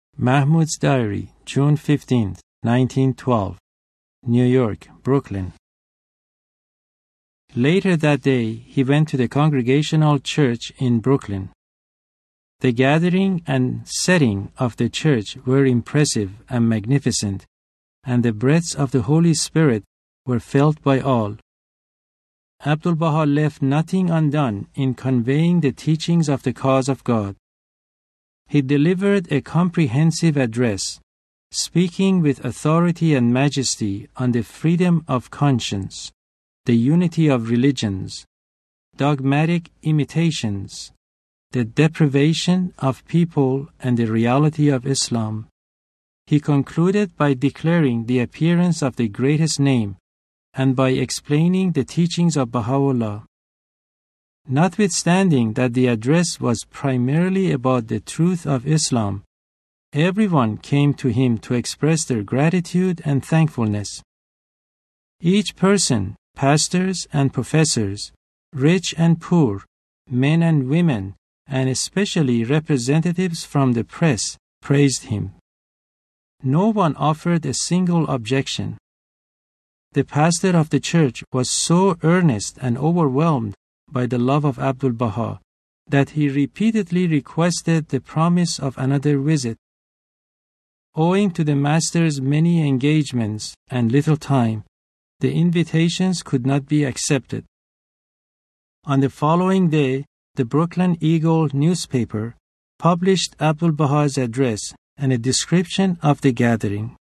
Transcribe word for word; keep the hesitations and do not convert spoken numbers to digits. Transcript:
Mahmoud's Diary, June fifteenth, nineteen twelve, New York, Brooklyn. Later that day, he went to the Congregational Church in Brooklyn. The gathering and setting of the church were impressive and magnificent, and the breaths of the Holy Spirit were felt by all. Abdu'l-Baha left nothing undone in conveying the teachings of the cause of God. He delivered a comprehensive address, speaking with authority and majesty on the freedom of conscience, the unity of religions, dogmatic imitations, the deprivation of people, and the reality of Islam. He concluded by declaring the appearance of the greatest name and by explaining the teachings of Baha'u'llah. Notwithstanding that the address was primarily about the truth of Islam, everyone came to him to express their gratitude and thankfulness. Each person, pastors and professors, rich and poor, men and women, and especially representatives from the press, praised him. No one offered a single objection. The pastor of the church was so earnest and overwhelmed by the love of Abdu'l-Baha that he repeatedly requested the promise of another visit. Owing to the master's many engagements and little time, the invitations could not be accepted. On the following day, the Brooklyn Eagle newspaper published Abdu'l-Baha's address and a description of the gathering.